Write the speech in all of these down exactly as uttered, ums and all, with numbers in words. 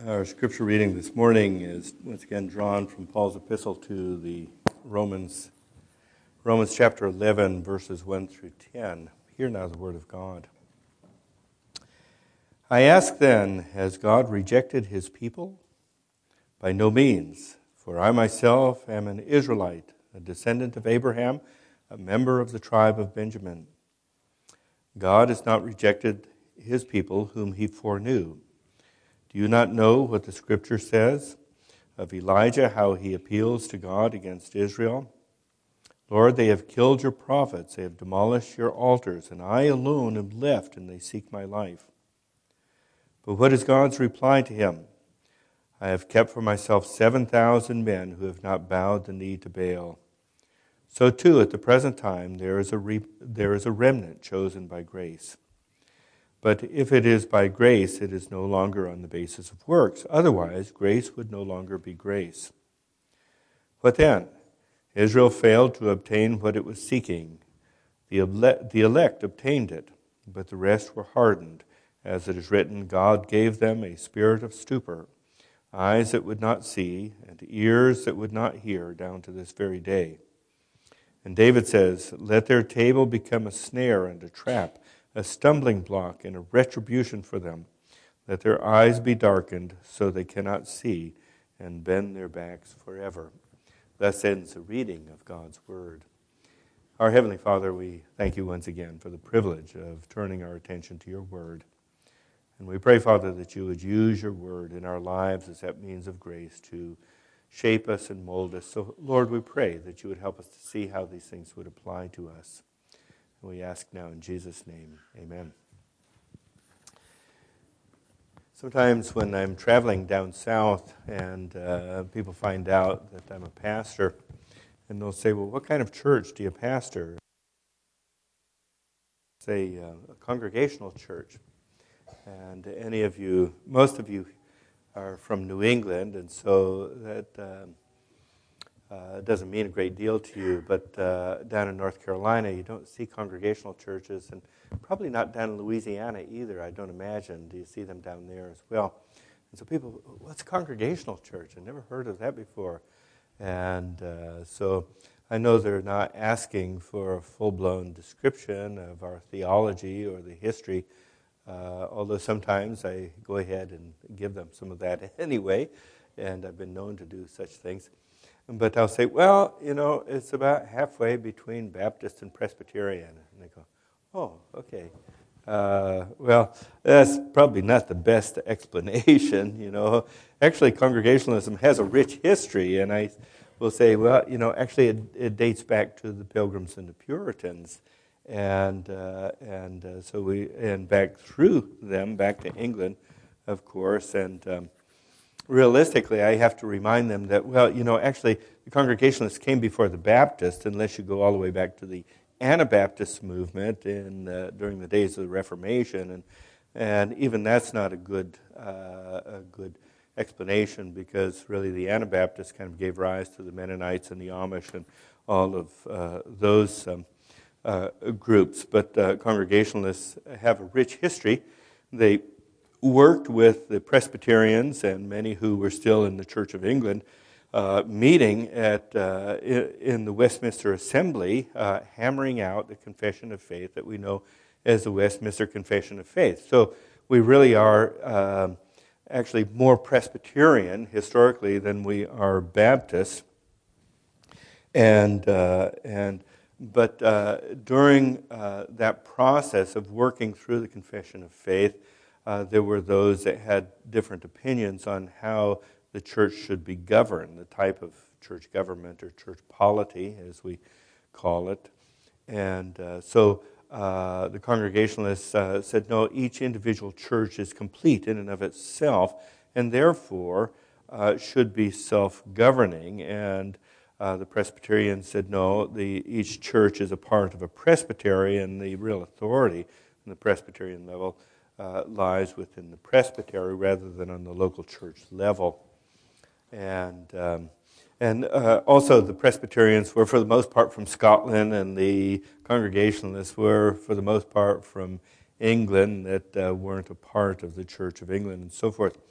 Our scripture reading this morning is once again drawn from Paul's epistle to the Romans, Romans chapter eleven, verses one through ten. Hear now the word of God. I ask then, has God rejected his people? By no means, for I myself am an Israelite, a descendant of Abraham, a member of the tribe of Benjamin. God has not rejected his people whom he foreknew. Do you not know what the Scripture says of Elijah, how he appeals to God against Israel? Lord, they have killed your prophets, they have demolished your altars, and I alone am left, and they seek my life. But what is God's reply to him? I have kept for myself seven thousand men who have not bowed the knee to Baal. So too, at the present time, there is a re- there is a remnant chosen by grace. But if it is by grace, it is no longer on the basis of works. Otherwise, grace would no longer be grace. What then? Israel failed to obtain what it was seeking. The elect, the elect obtained it, but the rest were hardened. As it is written, God gave them a spirit of stupor, eyes that would not see, and ears that would not hear, down to this very day. And David says, let their table become a snare and a trap, a stumbling block and a retribution for them. Let their eyes be darkened so they cannot see, and bend their backs forever. Thus ends the reading of God's Word. Our Heavenly Father, we thank you once again for the privilege of turning our attention to your Word. And we pray, Father, that you would use your Word in our lives as that means of grace to shape us and mold us. So, Lord, we pray that you would help us to see how these things would apply to us. We ask now in Jesus' name, amen. Sometimes when I'm traveling down south and uh, people find out that I'm a pastor, and they'll say, well, what kind of church do you pastor? Say, uh, a congregational church. And any of you, most of you are from New England, and so that uh, Uh, it doesn't mean a great deal to you, but uh, down in North Carolina, you don't see congregational churches, and probably not down in Louisiana either, I don't imagine. Do you see them down there as well? And so people, what's a congregational church? I've never heard of that before. And uh, so I know they're not asking for a full-blown description of our theology or the history, uh, although sometimes I go ahead and give them some of that anyway, and I've been known to do such things. But I'll say, well, you know, it's about halfway between Baptist and Presbyterian. And they go, oh, okay. Uh, well, that's probably not the best explanation, you know. Actually, Congregationalism has a rich history, and I will say, well, you know, actually it, it dates back to the Pilgrims and the Puritans. And uh, and uh, so we, and back through them, back to England, of course, and um, realistically, I have to remind them that, well, you know, actually, the Congregationalists came before the Baptists, unless you go all the way back to the Anabaptist movement in uh, during the days of the Reformation, and and even that's not a good uh, a good explanation, because really the Anabaptists kind of gave rise to the Mennonites and the Amish and all of uh, those um, uh, groups. But uh, Congregationalists have a rich history. They worked with the Presbyterians and many who were still in the Church of England, uh, meeting at uh, in the Westminster Assembly, uh, hammering out the Confession of Faith that we know as the Westminster Confession of Faith. So we really are uh, actually more Presbyterian historically than we are Baptist, and uh, and but uh, during uh, that process of working through the Confession of Faith, Uh, there were those that had different opinions on how the church should be governed, the type of church government or church polity, as we call it. And uh, so uh, the Congregationalists uh, said, no, each individual church is complete in and of itself, and therefore uh, should be self-governing. And uh, the Presbyterians said, no, the, each church is a part of a presbytery, and the real authority in the Presbyterian level Uh, lies within the presbytery rather than on the local church level. And um, and uh, also the Presbyterians were for the most part from Scotland, and the Congregationalists were for the most part from England, that uh, weren't a part of the Church of England and so forth.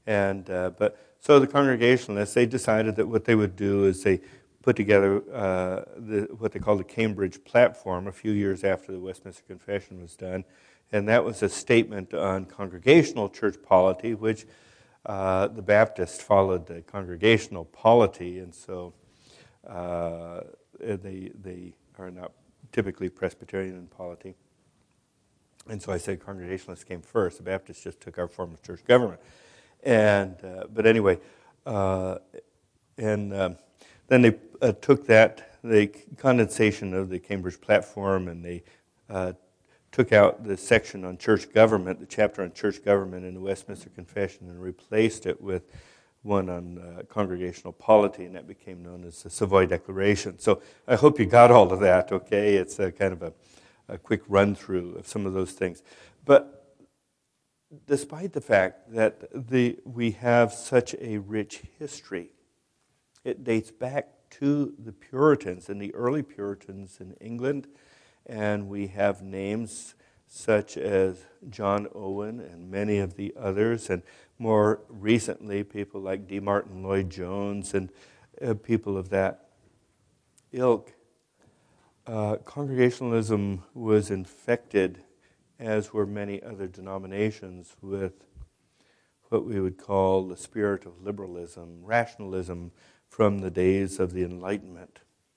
And uh, but so the Congregationalists, they decided that what they would do is they put together uh, the, what they called the Cambridge Platform a few years after the Westminster Confession was done. And that was a statement on congregational church polity, which uh, the Baptists followed the congregational polity. And so uh, they, they are not typically Presbyterian in polity. And so I said Congregationalists came first. The Baptists just took our form of church government. And uh, but anyway, uh, and um, then they uh, took that, the condensation of the Cambridge Platform, and they uh, took out the section on church government, the chapter on church government in the Westminster Confession, and replaced it with one on uh, congregational polity, and that became known as the Savoy Declaration. So I hope you got all of that, okay? It's a kind of a, a quick run-through of some of those things. But despite the fact that the, we have such a rich history, it dates back to the Puritans and the early Puritans in England, and we have names such as John Owen and many of the others, and more recently people like D. Martin Lloyd-Jones and uh, people of that ilk. Uh, Congregationalism was infected, as were many other denominations, with what we would call the spirit of liberalism, rationalism from the days of the Enlightenment.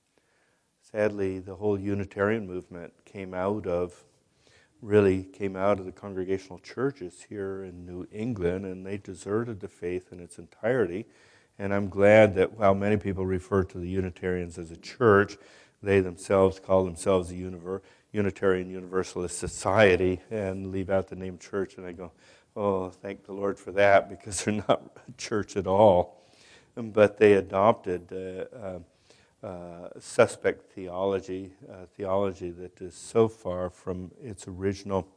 Sadly, the whole Unitarian movement came out of, really came out of the Congregational churches here in New England, and they deserted the faith in its entirety. And I'm glad that while many people refer to the Unitarians as a church, they themselves call themselves a univer- Unitarian Universalist Society and leave out the name church. And I go, oh, thank the Lord for that, because they're not a church at all. But they adopted uh, uh, uh, suspect theology, uh, theology that is so far from its original.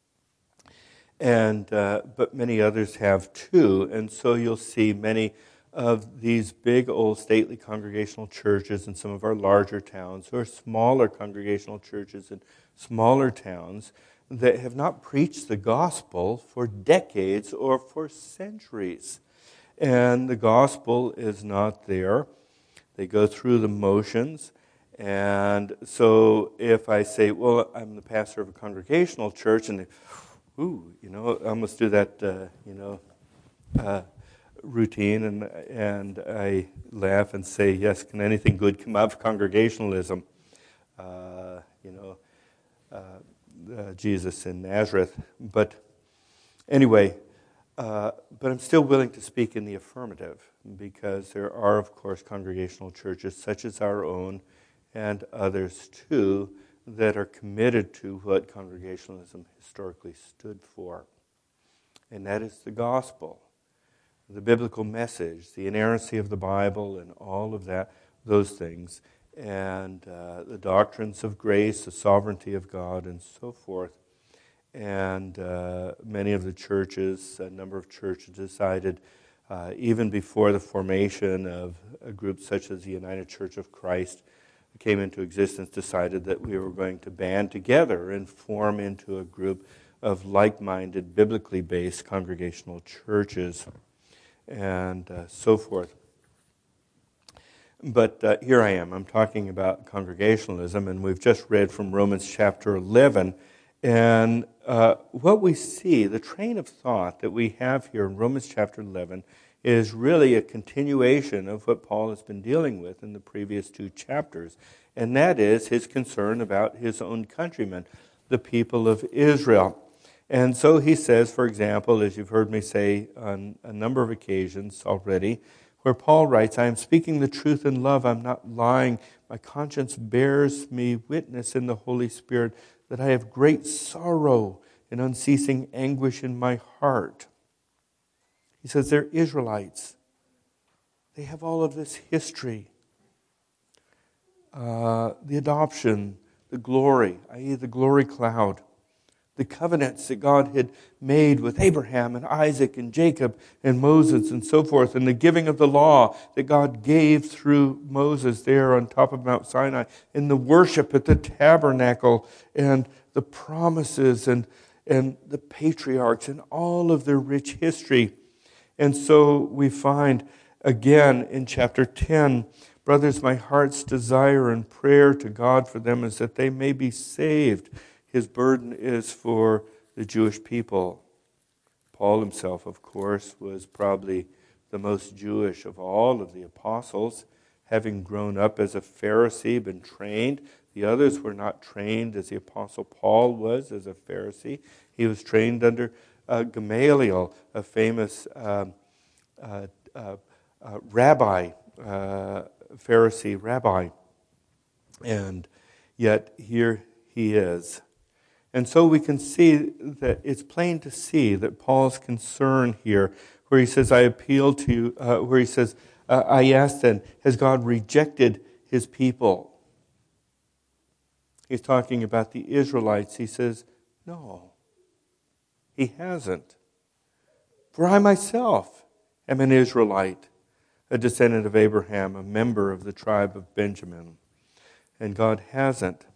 And uh, but many others have too. And so you'll see many of these big old stately congregational churches in some of our larger towns, or smaller congregational churches in smaller towns, that have not preached the gospel for decades or for centuries. And the gospel is not there. They go through the motions. And so if I say, well, I'm the pastor of a congregational church, and they, ooh, you know, I almost do that, uh, you know, uh, routine, and and I laugh and say, yes, can anything good come out of congregationalism? Uh, you know, uh, uh, Jesus in Nazareth. But anyway, uh, but I'm still willing to speak in the affirmative, because there are, of course, congregational churches such as our own and others too that are committed to what Congregationalism historically stood for. And that is the gospel, the biblical message, the inerrancy of the Bible, and all of that, those things, and uh, the doctrines of grace, the sovereignty of God, and so forth. And uh, many of the churches, a number of churches decided, uh, even before the formation of a group such as the United Church of Christ came into existence, decided that we were going to band together and form into a group of like-minded, biblically based congregational churches, and uh, so forth. But uh, here I am, I'm talking about Congregationalism, and we've just read from Romans chapter eleven, and uh, what we see, the train of thought that we have here in Romans chapter eleven, is really a continuation of what Paul has been dealing with in the previous two chapters, and that is his concern about his own countrymen, the people of Israel. And so he says, for example, as you've heard me say on a number of occasions already, where Paul writes, I am speaking the truth in love, I'm not lying. My conscience bears me witness in the Holy Spirit that I have great sorrow and unceasing anguish in my heart. He says they're Israelites. They have all of this history. Uh, the adoption, the glory, that is the glory cloud, the covenants that God had made with Abraham and Isaac and Jacob and Moses and so forth, and the giving of the law that God gave through Moses there on top of Mount Sinai, and the worship at the tabernacle, and the promises and, and the patriarchs and all of their rich history. And so we find again in chapter ten, brothers, my heart's desire and prayer to God for them is that they may be saved. His burden is for the Jewish people. Paul himself, of course, was probably the most Jewish of all of the apostles, having grown up as a Pharisee, been trained. The others were not trained as the apostle Paul was as a Pharisee. He was trained under uh, Gamaliel, a famous uh, uh, uh, uh, rabbi, uh, Pharisee rabbi. And yet here he is. And so we can see that it's plain to see that Paul's concern here, where he says, I appeal to you, uh, where he says, uh, I ask then, has God rejected his people? He's talking about the Israelites. He says, no, he hasn't. For I myself am an Israelite, a descendant of Abraham, a member of the tribe of Benjamin. And God hasn't.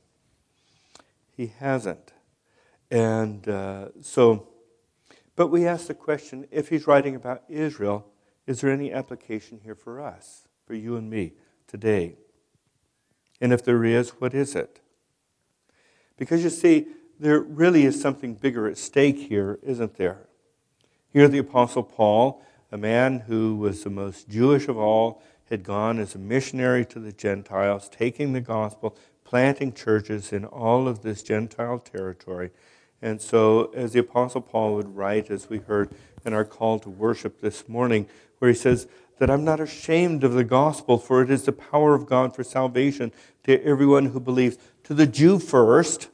He hasn't. And uh, so, but we ask the question, if he's writing about Israel, is there any application here for us, for you and me today? And if there is, what is it? Because you see, there really is something bigger at stake here, isn't there? Here the Apostle Paul, a man who was the most Jewish of all, had gone as a missionary to the Gentiles, taking the gospel, planting churches in all of this Gentile territory. And so, as the Apostle Paul would write, as we heard in our call to worship this morning, where he says that I'm not ashamed of the gospel, for it is the power of God for salvation to everyone who believes, to the Jew first,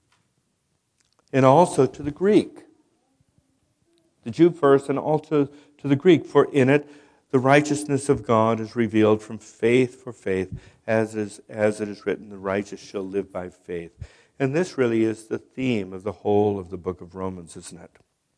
and also to the Greek. The Jew first, and also to the Greek, for in it the righteousness of God is revealed from faith for faith, as is as it is written, the righteous shall live by faith. And this really is the theme of the whole of the book of Romans, isn't it?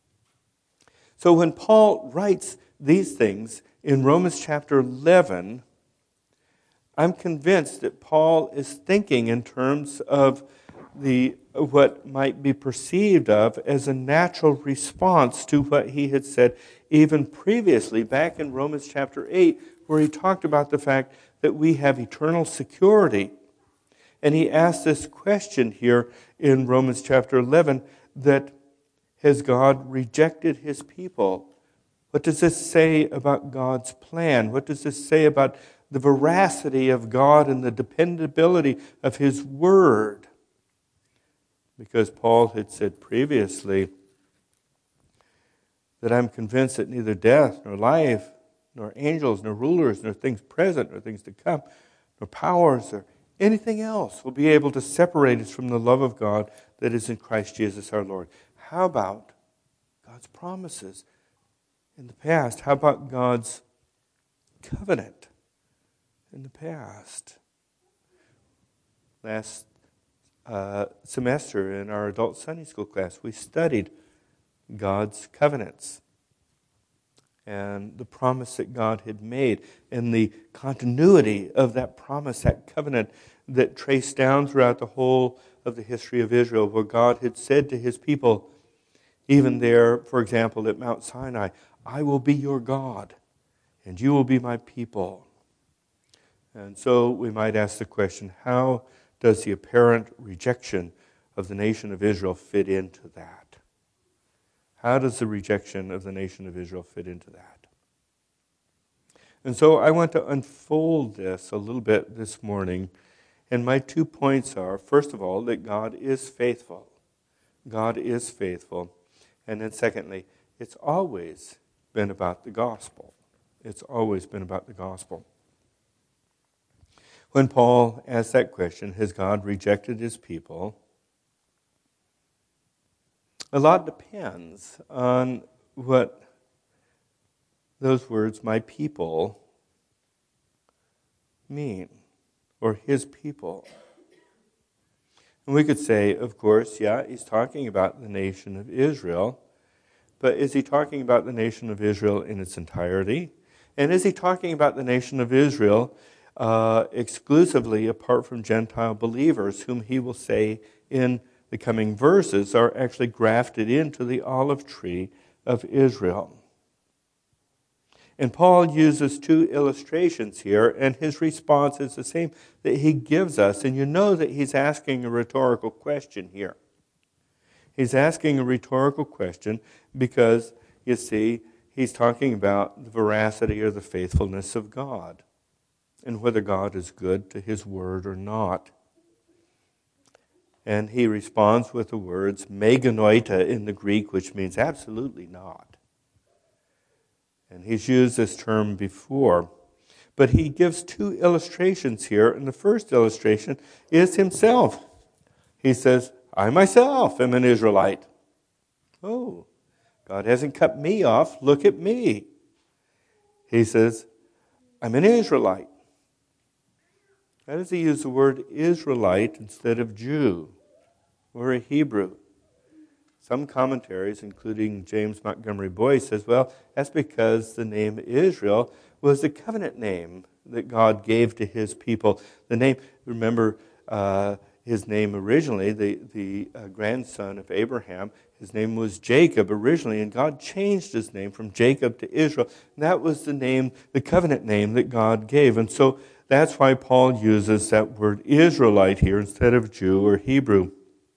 So when Paul writes these things in Romans chapter eleven, I'm convinced that Paul is thinking in terms of the what might be perceived of as a natural response to what he had said even previously back in Romans chapter eight, where he talked about the fact that we have eternal security. And he asked this question here in Romans chapter eleven, that has God rejected his people? What does this say about God's plan? What does this say about the veracity of God and the dependability of his word? Because Paul had said previously that I'm convinced that neither death, nor life, nor angels, nor rulers, nor things present, nor things to come, nor powers, or anything else will be able to separate us from the love of God that is in Christ Jesus our Lord. How about God's promises in the past? How about God's covenant in the past? Last uh, semester in our adult Sunday school class, we studied God's covenants and the promise that God had made, and the continuity of that promise, that covenant that traced down throughout the whole of the history of Israel, where God had said to his people, even there, for example, at Mount Sinai, I will be your God, and you will be my people. And so we might ask the question, how does the apparent rejection of the nation of Israel fit into that? How does the rejection of the nation of Israel fit into that? And so I want to unfold this a little bit this morning. And my two points are, first of all, that God is faithful. God is faithful. And then secondly, it's always been about the gospel. It's always been about the gospel. When Paul asked that question, has God rejected his people? A lot depends on what those words, my people, mean, or his people. And we could say, of course, yeah, he's talking about the nation of Israel, but is he talking about the nation of Israel in its entirety? And is he talking about the nation of Israel uh, exclusively apart from Gentile believers, whom he will say in the coming verses are actually grafted into the olive tree of Israel? And Paul uses two illustrations here, and his response is the same that he gives us. And you know that he's asking a rhetorical question here. He's asking a rhetorical question because, you see, he's talking about the veracity or the faithfulness of God and whether God is good to his word or not. And he responds with the words meganoita in the Greek, which means absolutely not. And he's used this term before. But he gives two illustrations here, and the first illustration is himself. He says, I myself am an Israelite. Oh, God hasn't cut me off. Look at me. He says, I'm an Israelite. Why does he use the word Israelite instead of Jew or a Hebrew? Some commentaries, including James Montgomery Boyce, says, well, that's because the name Israel was the covenant name that God gave to his people. The name, remember, uh, his name originally, the, the uh, grandson of Abraham, his name was Jacob originally, and God changed his name from Jacob to Israel. And that was the name, the covenant name that God gave. And so that's why Paul uses that word Israelite here instead of Jew or Hebrew.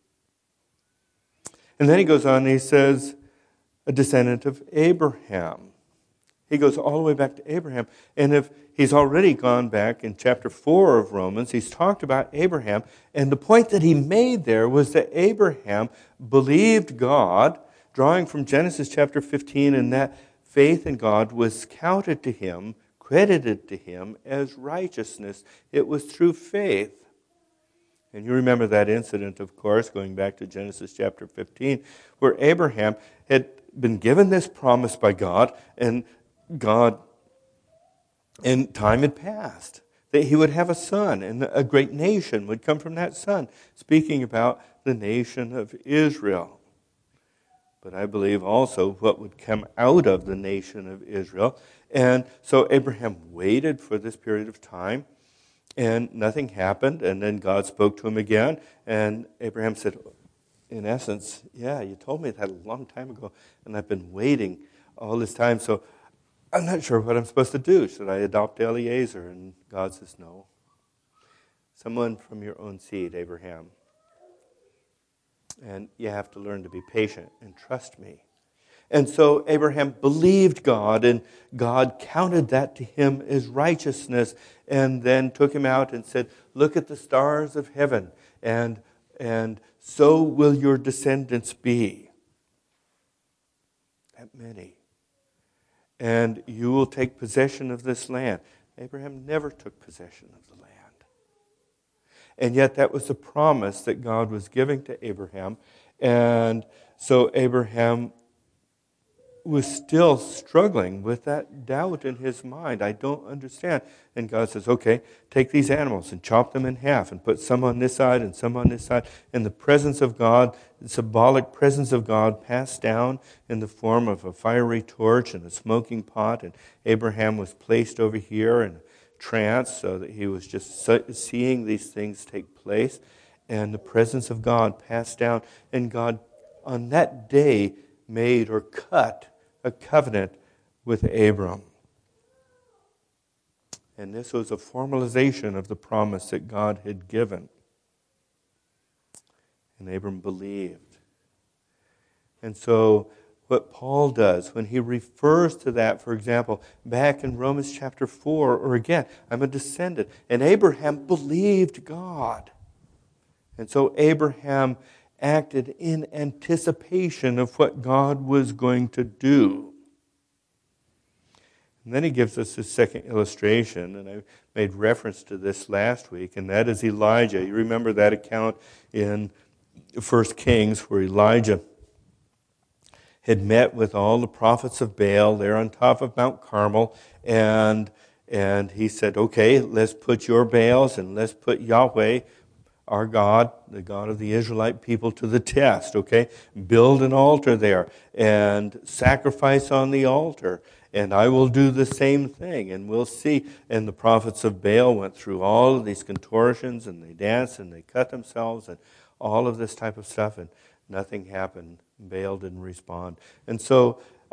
And then he goes on and he says, a descendant of Abraham. He goes all the way back to Abraham. And if he's already gone back in chapter four of Romans, he's talked about Abraham. And the point that he made there was that Abraham believed God, drawing from Genesis chapter fifteen, and that faith in God was counted to him, credited to him as righteousness. It was through faith. And you remember that incident, of course, going back to Genesis chapter fifteen, where Abraham had been given this promise by God, and God, and time had passed, that he would have a son, and a great nation would come from that son, speaking about the nation of Israel. But I believe also what would come out of the nation of Israel. And so Abraham waited for this period of time, and nothing happened, and then God spoke to him again, and Abraham said, in essence, yeah, you told me that a long time ago, and I've been waiting all this time, so I'm not sure what I'm supposed to do. Should I adopt Eliezer? And God says, no. Someone from your own seed, Abraham. And you have to learn to be patient and trust me. And so Abraham believed God, and God counted that to him as righteousness, and then took him out and said, look at the stars of heaven, and, and so will your descendants be. That many. And you will take possession of this land. Abraham never took possession of the land. And yet that was the promise that God was giving to Abraham. And so Abraham was still struggling with that doubt in his mind. I don't understand. And God says, okay, take these animals and chop them in half and put some on this side and some on this side. And the presence of God, the symbolic presence of God, passed down in the form of a fiery torch and a smoking pot. And Abraham was placed over here in a trance so that he was just seeing these things take place. And the presence of God passed down. And God, on that day, made or cut a covenant with Abram. And this was a formalization of the promise that God had given. And Abram believed. And so what Paul does when he refers to that, for example, back in Romans chapter four, or again, I'm a descendant, and Abraham believed God. And so Abraham acted in anticipation of what God was going to do. And then he gives us his second illustration, and I made reference to this last week, and that is Elijah. You remember that account in First Kings where Elijah had met with all the prophets of Baal there on top of Mount Carmel, and, and he said, okay, let's put your Baals and let's put Yahweh, our God, the God of the Israelite people, to the test, okay? Build an altar there and sacrifice on the altar, and I will do the same thing, and we'll see. And the prophets of Baal went through all of these contortions, and they danced, and they cut themselves, and all of this type of stuff, and nothing happened. Baal didn't respond. And so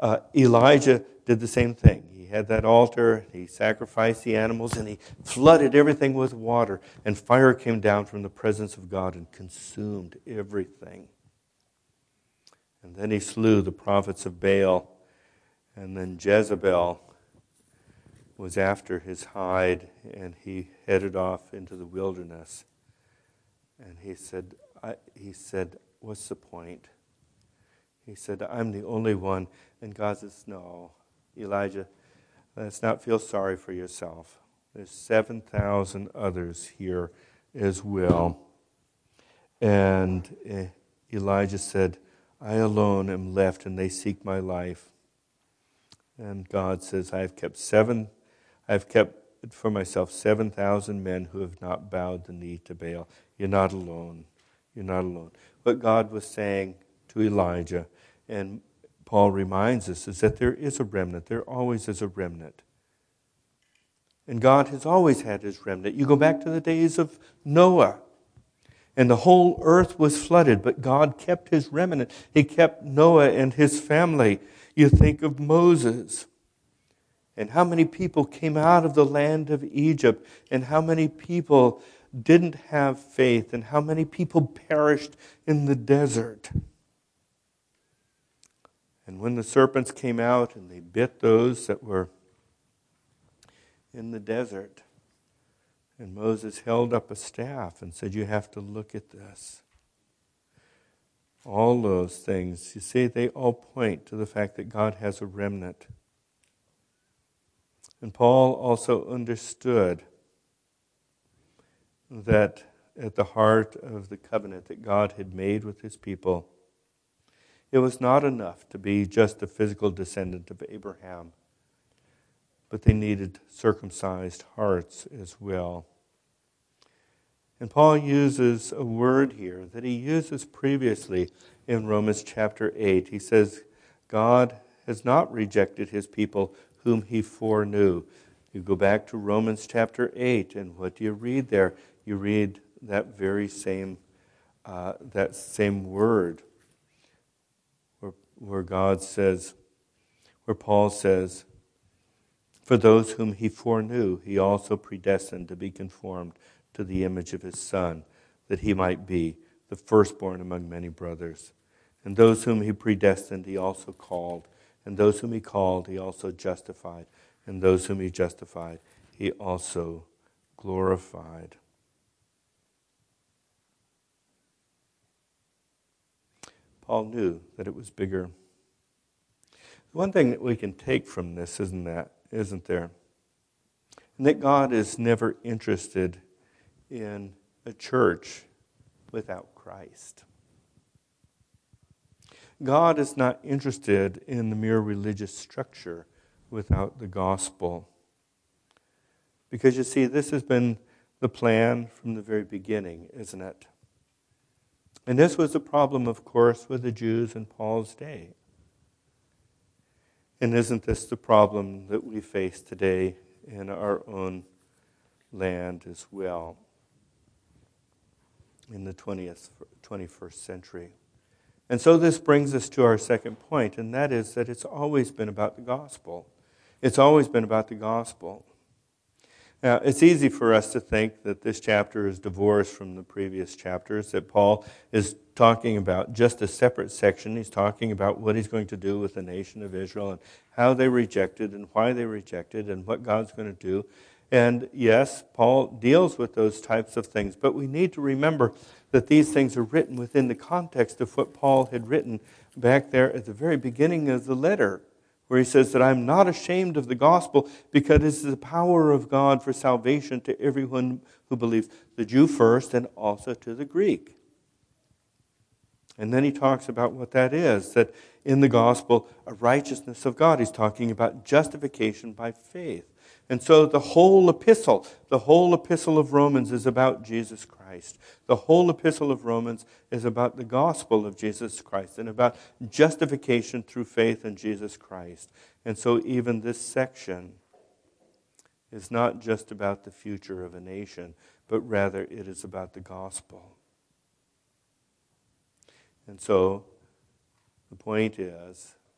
Uh, Elijah did the same thing. He had that altar, he sacrificed the animals, and he flooded everything with water. And fire came down from the presence of God and consumed everything. And then he slew the prophets of Baal. And then Jezebel was after his hide, and he headed off into the wilderness. And he said, I, he said, what's the point? He said, I'm the only one. And God says, no, Elijah, let's not feel sorry for yourself. There's seven thousand others here as well. And uh, Elijah said, I alone am left, and they seek my life. And God says, I have kept seven, I have kept for myself seven thousand men who have not bowed the knee to Baal. You're not alone. You're not alone. What God was saying to Elijah, and Paul reminds us, is that there is a remnant. There always is a remnant. And God has always had his remnant. You go back to the days of Noah, and the whole earth was flooded, but God kept his remnant. He kept Noah and his family. You think of Moses, and how many people came out of the land of Egypt, and how many people didn't have faith, and how many people perished in the desert. And when the serpents came out and they bit those that were in the desert, and Moses held up a staff and said, you have to look at this. All those things, you see, they all point to the fact that God has a remnant. And Paul also understood that at the heart of the covenant that God had made with his people, it was not enough to be just a physical descendant of Abraham, but they needed circumcised hearts as well. And Paul uses a word here that he uses previously in Romans chapter eight. He says, God has not rejected his people whom he foreknew. You go back to Romans chapter eight, and what do you read there? You read that very same, uh, that same word, where, where God says, where Paul says, for those whom he foreknew, he also predestined to be conformed to the image of his Son, that he might be the firstborn among many brothers. And those whom he predestined, he also called. And those whom he called, he also justified. And those whom he justified, he also glorified. Paul knew that it was bigger. One thing that we can take from this, isn't that, isn't there? And that God is never interested in a church without Christ. God is not interested in the mere religious structure without the gospel. Because you see, this has been the plan from the very beginning, isn't it? And this was the problem, of course, with the Jews in Paul's day. And isn't this the problem that we face today in our own land as well in the twentieth, twenty-first century? And so this brings us to our second point, and that is that it's always been about the gospel. It's always been about the gospel. Now, it's easy for us to think that this chapter is divorced from the previous chapters, that Paul is talking about just a separate section. He's talking about what he's going to do with the nation of Israel and how they rejected and why they rejected and what God's going to do. And yes, Paul deals with those types of things, but we need to remember that these things are written within the context of what Paul had written back there at the very beginning of the letter, where he says that I'm not ashamed of the gospel because it is the power of God for salvation to everyone who believes, the Jew first and also to the Greek. And then he talks about what that is, that in the gospel, a righteousness of God. He's talking about justification by faith. And so the whole epistle, the whole epistle of Romans is about Jesus Christ. The whole epistle of Romans is about the gospel of Jesus Christ and about justification through faith in Jesus Christ. And so even this section is not just about the future of a nation, but rather it is about the gospel. And so the point is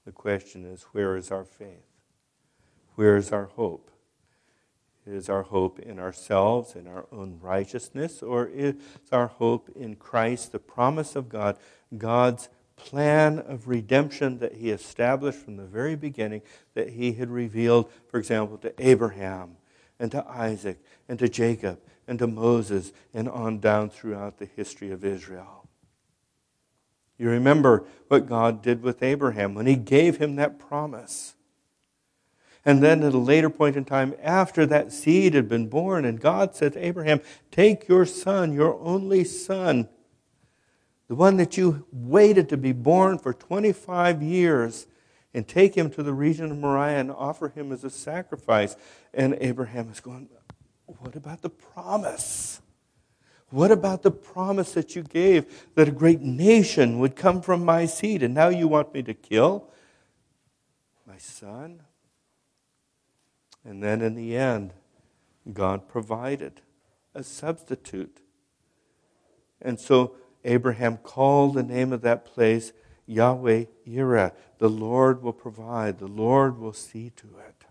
The question is, where is our faith? Where is our hope? Is our hope in ourselves, in our own righteousness, or is our hope in Christ, the promise of God, God's plan of redemption that he established from the very beginning, that he had revealed, for example, to Abraham and to Isaac and to Jacob and to Moses and on down throughout the history of Israel. You remember what God did with Abraham when he gave him that promise. And then at a later point in time, after that seed had been born, and God said to Abraham, take your son, your only son, the one that you waited to be born for twenty-five years, and take him to the region of Moriah and offer him as a sacrifice. And Abraham is going, what about the promise? What about the promise that you gave that a great nation would come from my seed, and now you want me to kill my son? And then in the end, God provided a substitute. And so Abraham called the name of that place Yahweh Yireh. The Lord will provide. The Lord will see to it.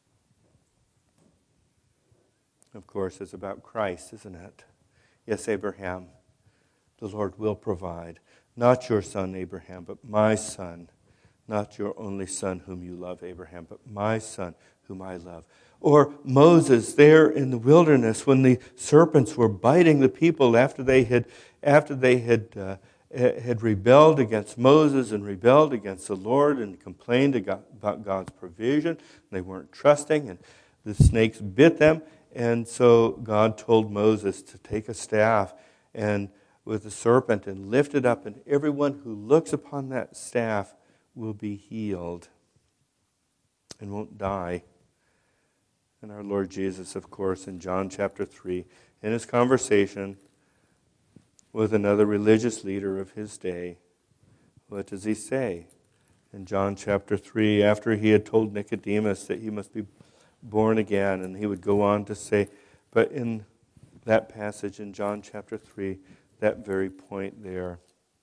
Of course, it's about Christ, isn't it? Yes, Abraham, the Lord will provide. Not your son, Abraham, but my son. Not your only son whom you love, Abraham, but my son whom I love. Or Moses there in the wilderness when the serpents were biting the people after they had after they had uh, had rebelled against Moses and rebelled against the Lord and complained about God's provision. They weren't trusting, and the snakes bit them. And so God told Moses to take a staff and with a serpent and lift it up, and everyone who looks upon that staff will be healed and won't die. And our Lord Jesus, of course, in John chapter three, in his conversation with another religious leader of his day, what does he say? In John chapter three, after he had told Nicodemus that he must be born again, and he would go on to say, but in that passage in John chapter three, that very point there,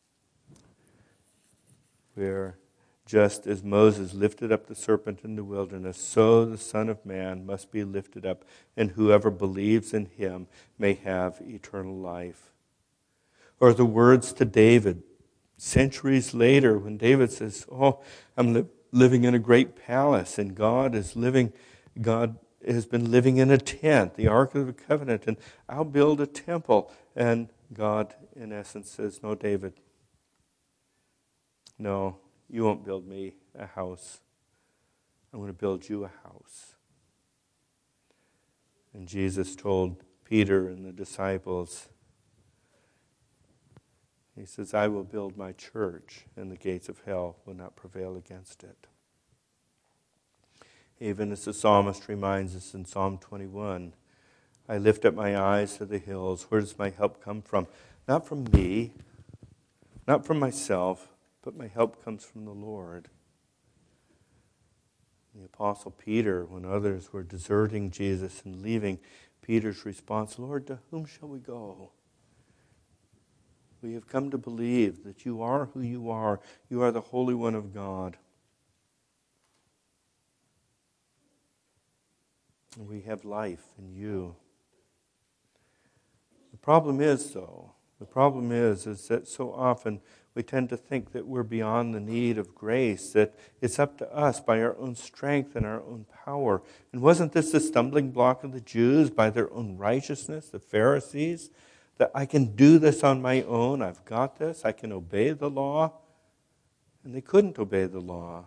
where just as Moses lifted up the serpent in the wilderness, so the Son of Man must be lifted up, and whoever believes in him may have eternal life. Or the words to David, centuries later, when David says, oh, I'm li- living in a great palace, and God is living, God has been living in a tent, the Ark of the Covenant, and I'll build a temple. And God, in essence, says, no, David, no, you won't build me a house. I'm going to build you a house. And Jesus told Peter and the disciples, he says, I will build my church, and the gates of hell will not prevail against it. Even as the psalmist reminds us in Psalm twenty-one, I lift up my eyes to the hills. Where does my help come from? Not from me, not from myself, but my help comes from the Lord. The Apostle Peter, when others were deserting Jesus and leaving, Peter's response, Lord, to whom shall we go? We have come to believe that you are who you are. You are the Holy One of God. And we have life in you. The problem is, though, the problem is, is that so often we tend to think that we're beyond the need of grace, that it's up to us by our own strength and our own power. And wasn't this the stumbling block of the Jews by their own righteousness, the Pharisees? That I can do this on my own, I've got this, I can obey the law. And they couldn't obey the law.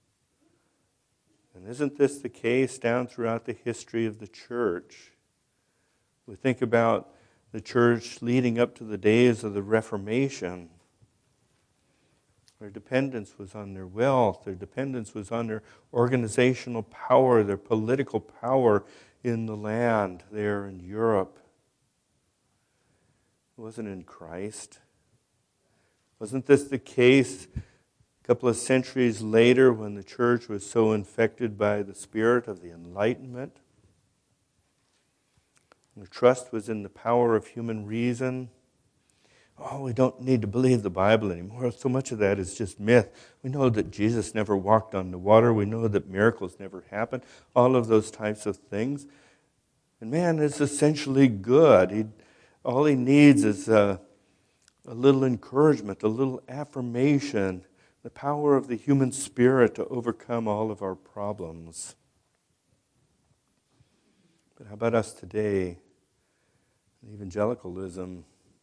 And isn't this the case down throughout the history of the church? We think about the church leading up to the days of the Reformation. Their dependence was on their wealth. Their dependence was on their organizational power, their political power in the land there in Europe. It wasn't in Christ. Wasn't this the case a couple of centuries later when the church was so infected by the spirit of the Enlightenment? The trust was in the power of human reason. oh, we don't need to believe the Bible anymore. So much of that is just myth. We know that Jesus never walked on the water. We know that miracles never happened. All of those types of things. And man is essentially good. He, all he needs is a, a little encouragement, a little affirmation, the power of the human spirit to overcome all of our problems. But how about us today? Evangelicalism.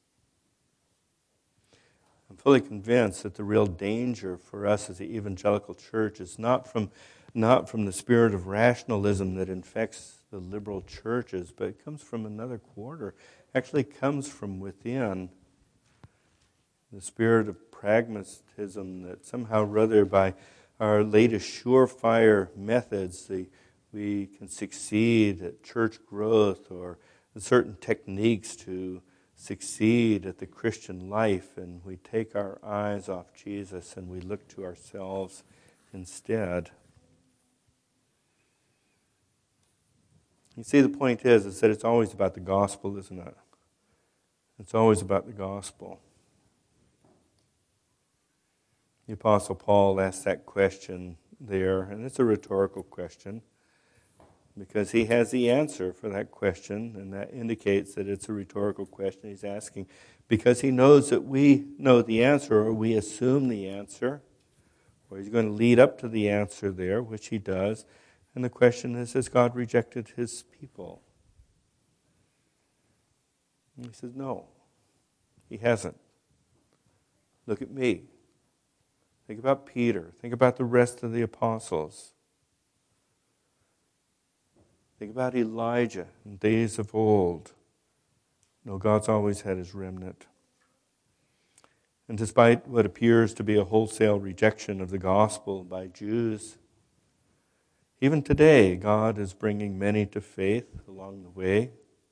I'm fully convinced that the real danger for us as the evangelical church is not from, not from the spirit of rationalism that infects the liberal churches, but it comes from another quarter. It actually comes from within. The spirit of pragmatism that somehow or other by our latest surefire methods the, we can succeed at church growth or certain techniques to succeed at the Christian life, and we take our eyes off Jesus and we look to ourselves instead. You see, the point is, is that it's always about the gospel, isn't it? It's always about the gospel. The Apostle Paul asked that question there, and it's a rhetorical question, because he has the answer for that question, and that indicates that it's a rhetorical question he's asking, because he knows that we know the answer, or we assume the answer, or he's going to lead up to the answer there, which he does. And the question is, has God rejected his people? And he says, no, he hasn't. Look at me. Think about Peter. Think about the rest of the apostles. Think about Elijah in days of old. No, God's always had his remnant. And despite what appears to be a wholesale rejection of the gospel by Jews, even today, God is bringing many to faith along the way.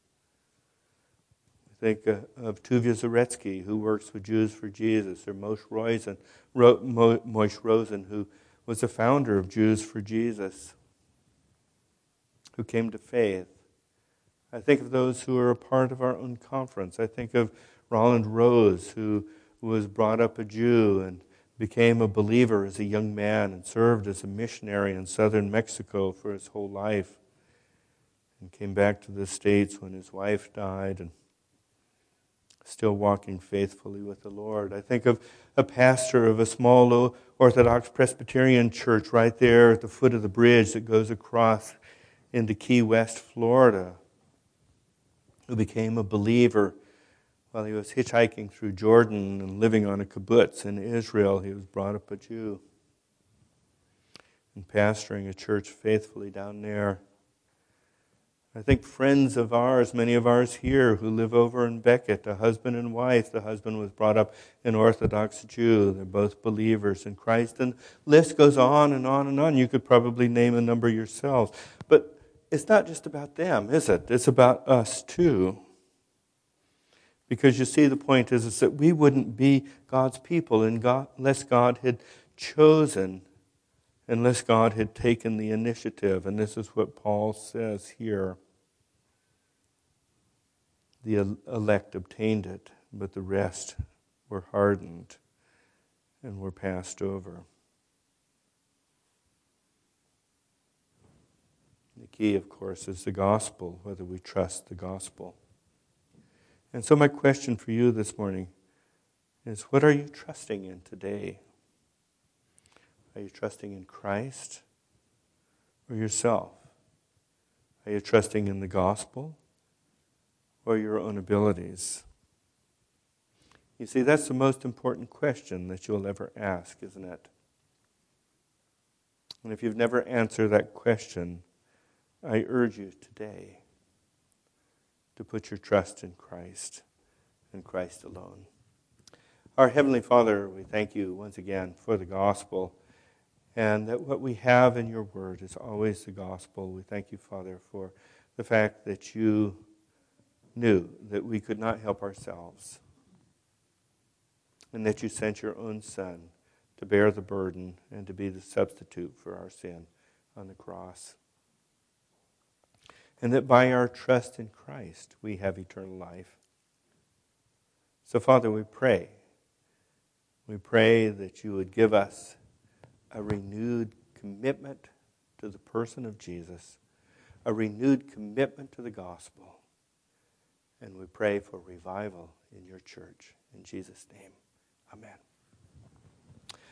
Think of Tuvia Zaretsky, who works with Jews for Jesus, or Moshe Rosen, Moshe Rosen, who was the founder of Jews for Jesus, who came to faith. I think of those who are a part of our own conference. I think of Roland Rose, who was brought up a Jew and became a believer as a young man and served as a missionary in southern Mexico for his whole life, and came back to the States when his wife died and still walking faithfully with the Lord. I think of a pastor of a small Orthodox Presbyterian church right there at the foot of the bridge that goes across into Key West, Florida, who became a believer while he was hitchhiking through Jordan and living on a kibbutz in Israel. He was brought up a Jew and pastoring a church faithfully down there. I think friends of ours, many of ours here who live over in Beckett, a husband and wife. The husband was brought up an Orthodox Jew. They're both believers in Christ. And the list goes on and on and on. You could probably name a number yourselves. But it's not just about them, is it? It's about us too. Because you see, the point is, is that we wouldn't be God's people unless God had chosen, unless God had taken the initiative. And this is what Paul says here. The elect obtained it, but the rest were hardened and were passed over. The key, of course, is the gospel, whether we trust the gospel. And so my question for you this morning is, what are you trusting in today? Are you trusting in Christ or yourself? Are you trusting in the gospel or your own abilities? You see, that's the most important question that you'll ever ask, isn't it? And if you've never answered that question, I urge you today to put your trust in Christ and Christ alone. Our Heavenly Father, we thank you once again for the gospel, and that what we have in your word is always the gospel. We thank you, Father, for the fact that you knew that we could not help ourselves, and that you sent your own Son to bear the burden and to be the substitute for our sin on the cross. And that by our trust in Christ, we have eternal life. So, Father, we pray. We pray that you would give us a renewed commitment to the person of Jesus, a renewed commitment to the gospel. And we pray for revival in your church. In Jesus' name, amen.